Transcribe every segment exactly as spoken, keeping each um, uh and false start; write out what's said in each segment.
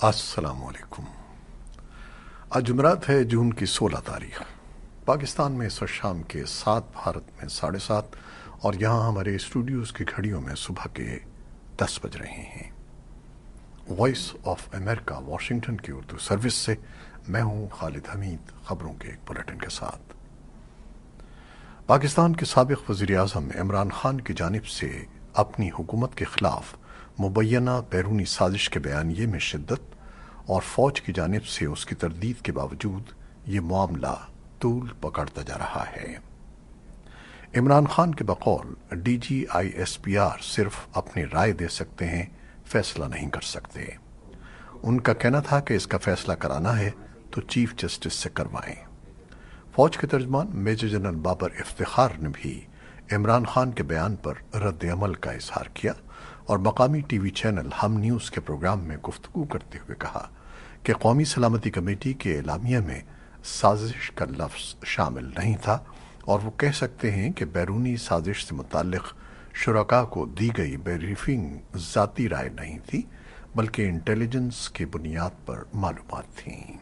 अस्सलाम वालेकुम। आज जुमेरात है, जून की सोलह तारीख। पाकिस्तान में इस वक्त शाम के सात, भारत में साढ़े सात, और यहाँ हमारे स्टूडियोज़ की घड़ियों में सुबह के दस बज रहे हैं। वॉइस ऑफ अमेरिका वाशिंगटन की उर्दू सर्विस से मैं हूँ खालिद हमीद, खबरों के एक बुलेटिन के साथ। पाकिस्तान के साबिक वज़ीर आज़म इमरान खान की जानिब से अपनी हुकूमत के खिलाफ मुबैना बैरूनी साजिश के बयानिए में शिद्दत और फ़ौज की जानिब से उसकी तरदीद के बावजूद ये मामला तूल पकड़ता जा रहा है। इमरान खान के बकौल D G I S P R सिर्फ अपनी राय दे सकते हैं, फैसला नहीं कर सकते। उनका कहना था कि इसका फैसला कराना है तो चीफ जस्टिस से करवाएं। फौज के तर्जमान मेजर जनरल बाबर इफ्तिखार ने भी इमरान खान के बयान पर रद्द अमल का इजहार किया और मकामी टीवी चैनल हम न्यूज़ के प्रोग्राम में गुफ्तगू करते हुए कहा कि कौमी सलामती कमेटी के एलामिया में साजिश का लफ्ज़ शामिल नहीं था और वो कह सकते हैं कि बैरूनी साजिश से मुताल्लिक़ शुरका को दी गई ब्रीफिंग ज़ाती राय नहीं थी, बल्कि इंटेलिजेंस की बुनियाद पर मालूमात थीं।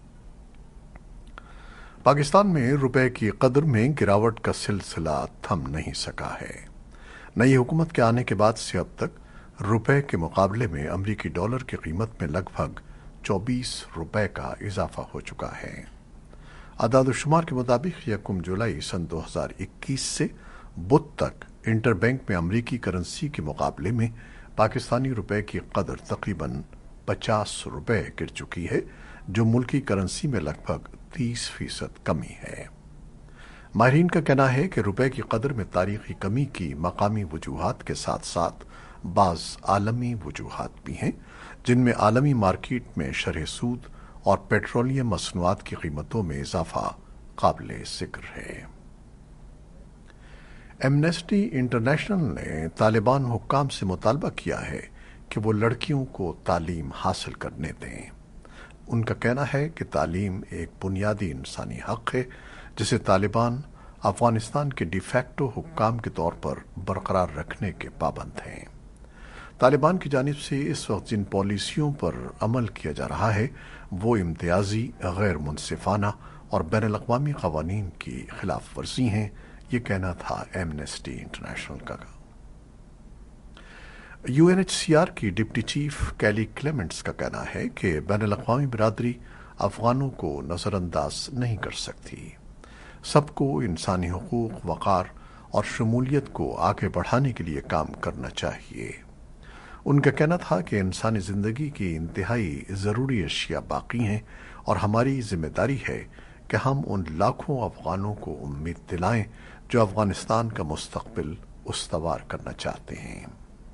पाकिस्तान में रुपए की कदर में गिरावट का सिलसिला थम नहीं सका है। नई हुकूमत के आने के बाद से अब तक रुपए के मुकाबले में अमरीकी डॉलर की कीमत में लगभग चौबीस रुपए का इजाफा हो चुका है। अदाद-ओ-शुमार के मुताबिक यकम जुलाई सन दो हज़ार इक्कीस से बुध तक इंटरबैंक में अमरीकी करेंसी के मुकाबले में पाकिस्तानी रुपए की कदर तकरीबन पचास रुपए गिर चुकी है, जो मुल्की करेंसी में लगभग तीस फीसद कमी है। माहिरीन का कहना है कि रुपए की कदर में तारीखी कमी की मकामी वजूहात के साथ साथ बाज़ आलमी वजूहात भी हैं, जिनमें आलमी मार्केट में शरह सूद और पेट्रोलियम मसनूआत की कीमतों में इजाफा काबिल ज़िक्र है। एमनेस्टी इंटरनेशनल ने तालिबान हुक्काम से मुतालबा किया है कि वो लड़कियों को तालीम हासिल करने दें। उनका कहना है कि तालीम एक बुनियादी इंसानी हक है, जिसे तालिबान अफगानिस्तान के डिफैक्टो हुक्काम के तौर पर बरकरार रखने के पाबंद हैं। तालिबान की जानिब से इस वक्त जिन पॉलिसियों पर अमल किया जा रहा है वो इम्तियाजी, गैर मुनसिफाना और बैनुल अक़वामी क़वानीन की खिलाफ वर्जी हैं, ये कहना था एमनेस्टी इंटरनेशनल का। U N H C R की डिप्टी चीफ कैली क्लेमेंट्स का कहना है कि बैनुल अक़वामी बिरादरी अफगानों को नज़रअंदाज नहीं कर सकती। सबको इंसानी हुकूक, वक़ार और शमूलियत को आगे बढ़ाने के लिए काम करना चाहिए। उनका कहना था कि इंसानी ज़िंदगी की इंतहाई ज़रूरी अशिया बाकी हैं और हमारी ज़िम्मेदारी है कि हम उन लाखों अफगानों को उम्मीद दिलाएं जो अफगानिस्तान का मुस्तक़बिल उस्तवार करना चाहते हैं।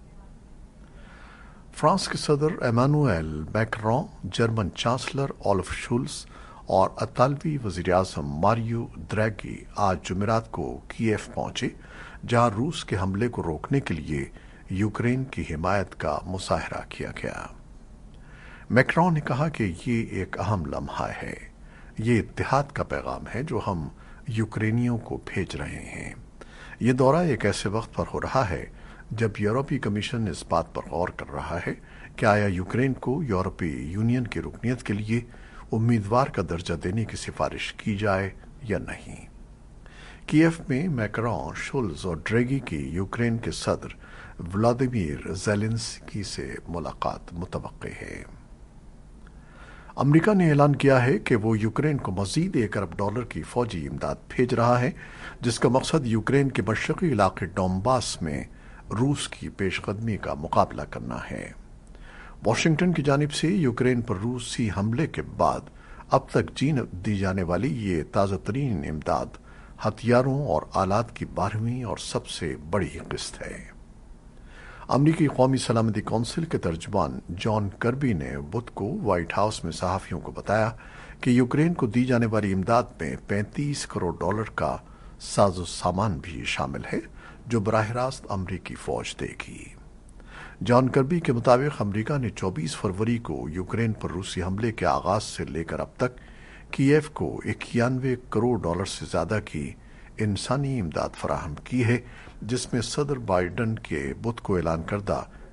फ्रांस के सदर Emmanuel Macron, German chancellor Olaf Scholz और अतालवी वज़ीर आज़म मारियो द्रैगी आज जुमेरात को कीव पहुंचे, जहां रूस के हमले को रोकने के लिए यूक्रेन की हिमायत का मुजाहरा किया गया। मैक्रों ने कहा कि ये एक अहम लम्हा है, ये इत्तेहाद का पैगाम है जो हम यूक्रेनियों को भेज रहे हैं। ये दौरा एक ऐसे वक्त पर हो रहा है जब यूरोपीय कमीशन इस बात पर गौर कर रहा है कि आया यूक्रेन को यूरोपीय यूनियन की रुकनीत के लिए उम्मीदवार का दर्जा देने की सिफारिश की जाए या नहीं। कीव में मैक्रों, शोल्ज़ और ड्रैगी की यूक्रेन के सदर व्लादिमीर ज़ेलेंस्की से मुलाकात मुतवक्के है। अमेरिका ने ऐलान किया है कि वो यूक्रेन को मजीद एक अरब डॉलर की फौजी इमदाद भेज रहा है, जिसका मकसद यूक्रेन के मशरकी इलाके डोंबास में रूस की पेशकदमी का मुकाबला करना है। वाशिंगटन की जानिब से यूक्रेन पर रूसी हमले के बाद अब तक चीन दी जाने वाली ये ताज़ा तरीन इमदाद हथियारों और आलात की बारहवीं और सबसे बड़ी किस्त है। अमरीकी कौमी सलामती कौंसिल के तर्जुमान जॉन कर्बी ने बुध को व्हाइट हाउस में सहाफ़ियों को बताया कि यूक्रेन को दी जाने वाली इमदाद में पैंतीस करोड़ डॉलर का साजो सामान भी शामिल है, जो बराह रास्त अमरीकी फौज देगी। जॉन कर्बी के मुताबिक अमरीका ने चौबीस फरवरी को यूक्रेन पर रूसी हमले के आगाज से लेकर अब तक कीव को इक्यानवे करोड़ डॉलर से ज्यादा की इंसानी इमदाद फराहम की है, जिसमें सदर बाइडन के बुध को ऐलान करदा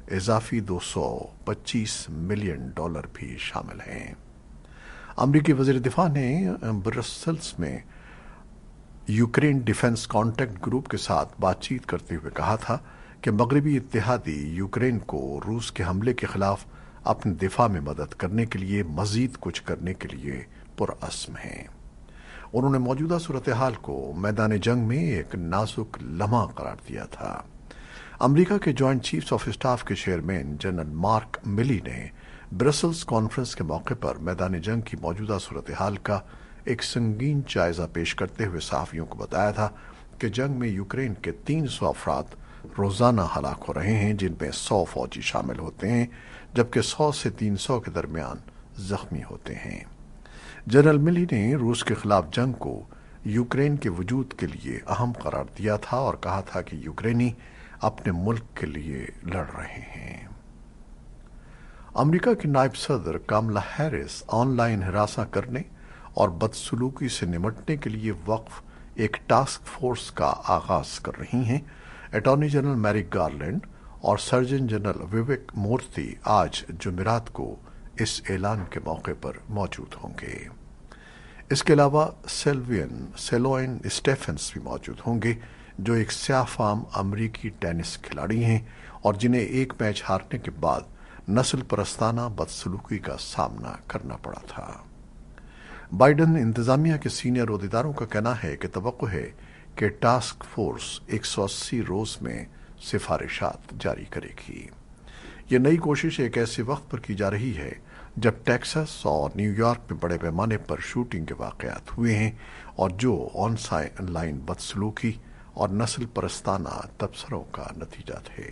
اضافی دو سو پچیس ملین ڈالر بھی شامل ہیں۔ امریکی وزیر دفاع نے برسلز میں یوکرین ڈیفنس کانٹیکٹ گروپ کے ساتھ بات چیت کرتے ہوئے کہا تھا کہ مغربی اتحادی یوکرین کو روس کے حملے کے خلاف اپنے دفاع میں مدد کرنے کے لیے مزید کچھ کرنے کے لیے پرعزم ہیں۔ انہوں نے موجودہ صورتحال کو میدان جنگ میں ایک نازک لمحہ قرار دیا تھا۔ امریکہ کے جوائنٹ چیفز آف اسٹاف کے چیئرمین جنرل مارک ملی نے برسلز کانفرنس کے موقع پر میدان جنگ کی موجودہ صورتحال کا ایک سنگین جائزہ پیش کرتے ہوئے صحافیوں کو بتایا تھا کہ جنگ میں یوکرین کے تین سو افراد روزانہ ہلاک ہو رہے ہیں، جن میں سو فوجی شامل ہوتے ہیں جبکہ سو سے تین سو کے درمیان زخمی ہوتے ہیں۔ جنرل ملی نے روس کے خلاف جنگ کو یوکرین کے وجود کے لیے اہم قرار دیا تھا اور کہا تھا کہ یوکرینی اپنے ملک کے لیے لڑ رہے ہیں۔ امریکہ کی نائب صدر کاملا ہیرس آن لائن ہراساں کرنے اور بدسلوکی سے نمٹنے کے لیے وقف ایک ٹاسک فورس کا آغاز کر رہی ہیں۔ اٹارنی جنرل میریک گارلینڈ اور سرجن جنرل وویک مورتی آج جمعرات کو اس اعلان کے موقع پر موجود ہوں گے۔ اس کے علاوہ سیلوین سیلوئن اسٹیفنس بھی موجود ہوں گے، جو ایک سیاہ فام امریکی ٹینس کھلاڑی ہیں اور جنہیں ایک میچ ہارنے کے بعد نسل پرستانہ بدسلوکی کا سامنا کرنا پڑا تھا۔ بائیڈن انتظامیہ کے سینئر عہدیداروں کا کہنا ہے کہ توقع ہے کہ ٹاسک فورس ایک سو اسی روز میں سفارشات جاری کرے گی۔ یہ نئی کوشش ایک ایسے وقت پر کی جا رہی ہے جب ٹیکساس اور نیو یارک میں بڑے پیمانے پر شوٹنگ کے واقعات ہوئے ہیں اور جو آن لائن بدسلوکی اور نسل پرستانہ تبصروں کا نتیجہ تھے۔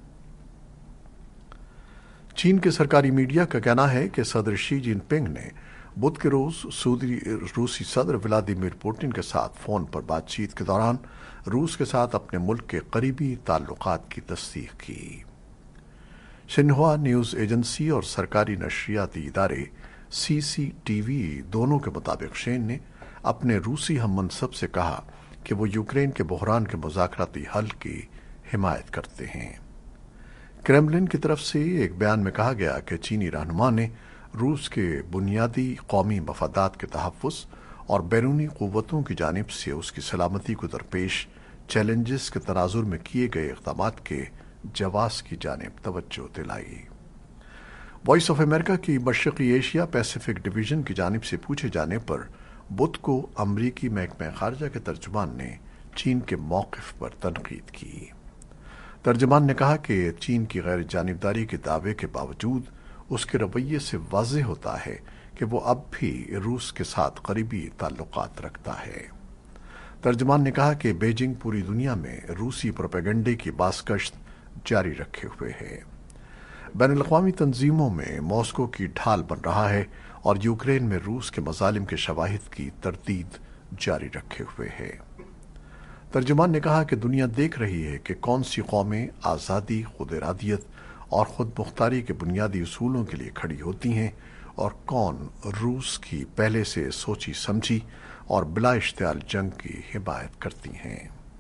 چین کے سرکاری میڈیا کا کہنا ہے کہ صدر شی جن پنگ نے بدھ کے روز سعودی روسی صدر ولادیمیر پوٹن کے ساتھ فون پر بات چیت کے دوران روس کے ساتھ اپنے ملک کے قریبی تعلقات کی تصدیق کی۔ شنہوا نیوز ایجنسی اور سرکاری نشریاتی ادارے سی سی ٹی وی دونوں کے مطابق شین نے اپنے روسی ہم منصب سے کہا کہ وہ یوکرین کے بحران کے مذاکراتی حل کی حمایت کرتے ہیں۔ کریملن کی طرف سے ایک بیان میں کہا گیا کہ چینی رہنما نے روس کے بنیادی قومی مفادات کے تحفظ اور بیرونی قوتوں کی جانب سے اس کی سلامتی کو درپیش چیلنجز کے تناظر میں کیے گئے اقدامات کے جواز کی جانب توجہ دلائی۔ وائس آف امریکہ کی مشرقی ایشیا پیسیفک ڈویژن کی جانب سے پوچھے جانے پر بدھ کو امریکی محکمہ خارجہ کے ترجمان نے چین کے موقف پر تنقید کی۔ ترجمان نے کہا کہ چین کی غیر جانبداری کے دعوے کے باوجود اس کے رویے سے واضح ہوتا ہے کہ وہ اب بھی روس کے ساتھ قریبی تعلقات رکھتا ہے۔ ترجمان نے کہا کہ بیجنگ پوری دنیا میں روسی پروپیگنڈے کی بازگشت جاری رکھے ہوئے ہے، بین الاقوامی تنظیموں میں ماسکو کی ڈھال بن رہا ہے اور یوکرین میں روس کے مظالم کے شواہد کی تردید جاری رکھے ہوئے ہے۔ ترجمان نے کہا کہ دنیا دیکھ رہی ہے کہ کون سی قومیں آزادی، خود ارادیت اور خود مختاری کے بنیادی اصولوں کے لیے کھڑی ہوتی ہیں اور کون روس کی پہلے سے سوچی سمجھی اور بلا اشتعال جنگ کی حمایت کرتی ہیں۔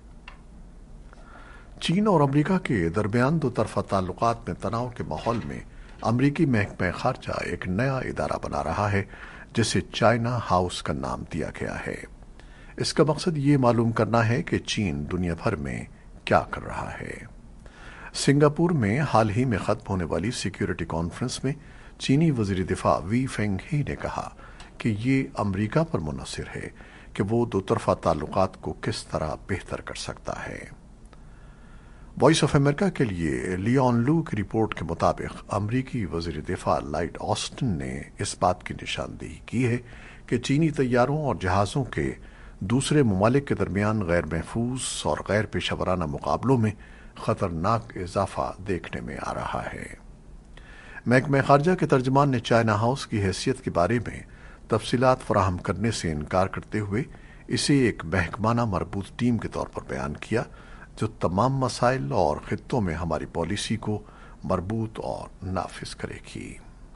چین اور امریکہ کے درمیان دو طرفہ تعلقات میں تناؤ کے ماحول میں امریکی محکمہ خارجہ ایک نیا ادارہ بنا رہا ہے جسے چائنا ہاؤس کا نام دیا گیا ہے۔ اس کا مقصد یہ معلوم کرنا ہے کہ چین دنیا بھر میں کیا کر رہا ہے۔ سنگاپور میں حال ہی میں ختم ہونے والی سیکیورٹی کانفرنس میں چینی وزیر دفاع وی فینگ ہی نے کہا کہ یہ امریکہ پر منحصر ہے کہ وہ دو طرفہ تعلقات کو کس طرح بہتر کر سکتا ہے۔ وائس آف امریکہ کے لیے لیون لو کی رپورٹ کے مطابق امریکی وزیر دفاع لائٹ آسٹن نے اس بات کی نشاندہی کی ہے کہ چینی طیاروں اور جہازوں کے دوسرے ممالک کے درمیان غیر محفوظ اور غیر پیشہ ورانہ مقابلوں میں خطرناک اضافہ دیکھنے میں آ رہا ہے۔ محکمہ خارجہ کے ترجمان نے چائنا ہاؤس کی حیثیت کے بارے میں تفصیلات فراہم کرنے سے انکار کرتے ہوئے اسے ایک محکمانہ مربوط ٹیم کے طور پر بیان کیا جو تمام مسائل اور خطوں میں ہماری پالیسی کو مربوط اور نافذ کرے گی۔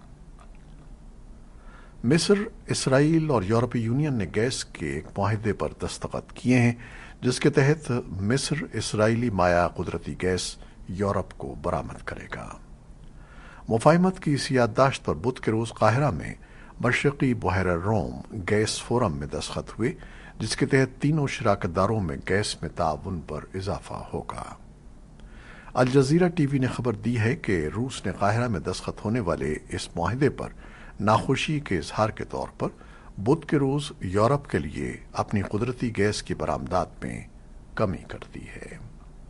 مصر، اسرائیل اور یورپی یونین نے گیس کے ایک معاہدے پر دستخط کیے ہیں جس کے تحت مصر اسرائیلی مائع قدرتی گیس یورپ کو برآمد کرے گا۔ मुफाहिमत की इस याददाश्त पर बुध के रोज काहिरा में मशरकी बहरा रोम गैस फोरम में दस्तखत हुए, जिसके तहत तीनों शराकतदारों में गैस में ताउन पर इजाफा होगा। अल जजीरा टीवी ने खबर दी है कि रूस ने काहिरा में दस्तखत होने वाले इस मुआहदे पर नाखुशी के इजहार के तौर पर बुध के रोज यूरोप के लिए अपनी कुदरती गैस की बरामदात में कमी कर दी है।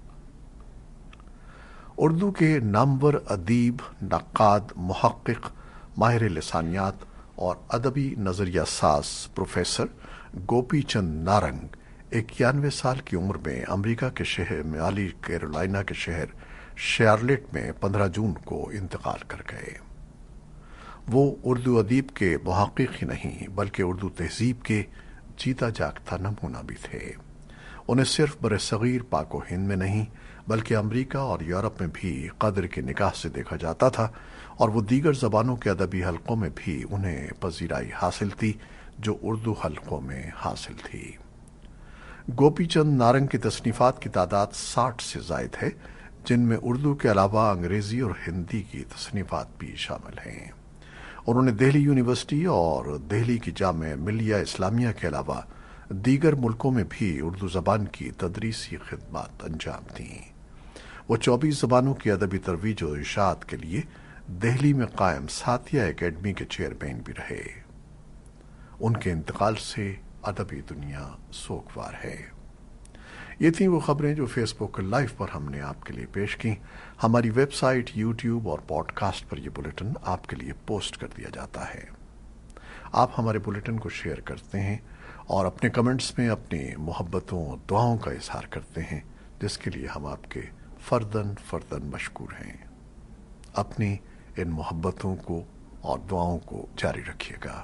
उर्दू के नामवर अदीब, नक्काद, मुहक्किक, माहिर लिसानियात और अदबी नजरिया साज प्रोफेसर गोपी चंद नारंग इक्यानवे साल की उम्र में अमेरिका के शहर माली कैरोलिना के शहर शार्लेट में पंद्रह जून को इंतकाल कर गए। वो उर्दू अदीब के मुहक्किक ही नहीं बल्कि उर्दू तहजीब के जीता जागता नमूना भी थे। उन्हें सिर्फ बरसगीर पाको हिंद में नहीं बल्कि अमेरिका और यूरोप में भी कदर की निगाह से देखा जाता था, और वो दीगर जबानों के अदबी हलकों में भी उन्हें पजीराई हासिल थी जो उर्दू हलकों में हासिल थी। गोपी चंद नारंग की तसनीफात की तादाद साठ से जायद है, जिनमें उर्दू के अलावा अंग्रेजी और हिंदी की तसनीफात भी शामिल हैं। उन्होंने दिल्ली यूनिवर्सिटी और दिल्ली की जामे मिलिया इस्लामिया के अलावा दीगर मुल्कों में भी उर्दू जबान की तदरीसी खिदमत अंजाम दी। वो चौबीस जबानों की अदबी तरवीज और इशाअत के लिए दिल्ली में कायम साथिया एकेडमी के चेयरमैन भी रहे। उनके इंतकाल से अदबी दुनिया सोगवार है। ये थी वो खबरें जो फेसबुक लाइव पर हमने आपके लिए पेश की। हमारी वेबसाइट, यूट्यूब और पॉडकास्ट पर यह बुलेटिन आपके लिए पोस्ट कर दिया जाता है। आप हमारे बुलेटिन को शेयर करते हैं और अपने कमेंट्स में अपनी मोहब्बतों और दुआओं का इजहार करते हैं, जिसके लिए हम आपके फर्दन फर्दन मशकूर हैं। अपनी इन मोहब्बतों को और दुआओं को जारी रखिएगा।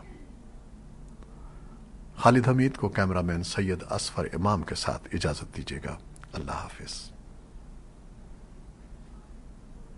खालिद हमीद को कैमरामैन सैयद असफर इमाम के साथ इजाजत दीजिएगा। अल्लाह हाफिज।